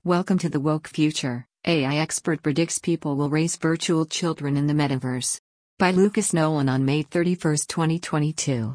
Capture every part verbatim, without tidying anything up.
Welcome to the woke future. A I expert predicts people will raise virtual children in the metaverse. By Lucas Nolan on May thirty-first, twenty twenty-two.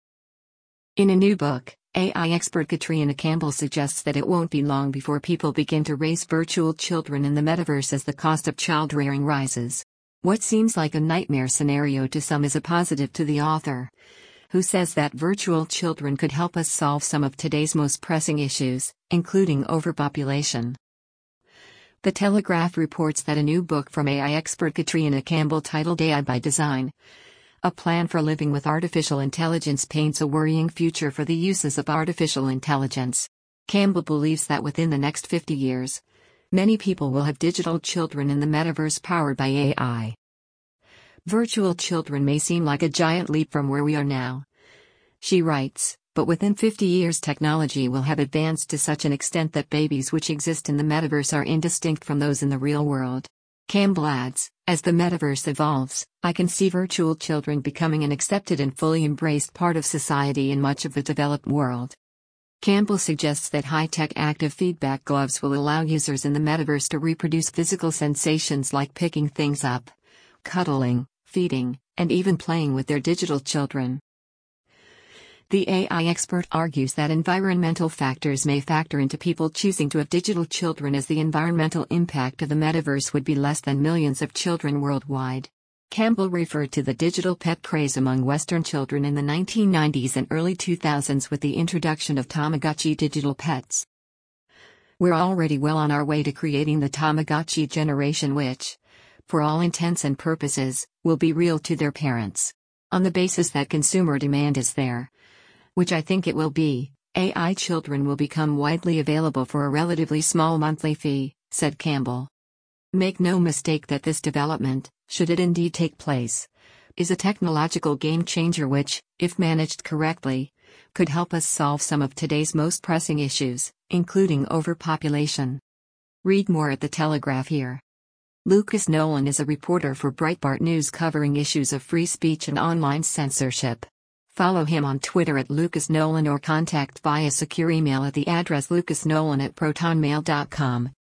In a new book, A I expert Katrina Campbell suggests that it won't be long before people begin to raise virtual children in the metaverse as the cost of child rearing rises. What seems like a nightmare scenario to some is a positive to the author, who says that virtual children could help us solve some of today's most pressing issues, including overpopulation. The Telegraph reports that a new book from A I expert Katrina Campbell titled A I by Design, A Plan for Living with Artificial Intelligence paints a worrying future for the uses of artificial intelligence. Campbell believes that within the next fifty years, many people will have digital children in the metaverse powered by A I. Virtual children may seem like a giant leap from where we are now, she writes, but within fifty years technology will have advanced to such an extent that babies which exist in the metaverse are indistinct from those in the real world. Campbell adds, as the metaverse evolves, I can see virtual children becoming an accepted and fully embraced part of society in much of the developed world. Campbell suggests that high-tech active feedback gloves will allow users in the metaverse to reproduce physical sensations like picking things up, cuddling, feeding, and even playing with their digital children. The A I expert argues that environmental factors may factor into people choosing to have digital children, as the environmental impact of the metaverse would be less than millions of children worldwide. Campbell referred to the digital pet craze among Western children in the nineteen nineties and early two thousands with the introduction of Tamagotchi digital pets. We're already well on our way to creating the Tamagotchi generation, which, for all intents and purposes, will be real to their parents. On the basis that consumer demand is there, which I think it will be, A I children will become widely available for a relatively small monthly fee, said Campbell. Make no mistake that this development, should it indeed take place, is a technological game changer which, if managed correctly, could help us solve some of today's most pressing issues, including overpopulation. Read more at the Telegraph here. Lucas Nolan is a reporter for Breitbart News covering issues of free speech and online censorship. Follow him on Twitter at Lucas Nolan or contact via secure email at the address lucasnolan at protonmail dot com.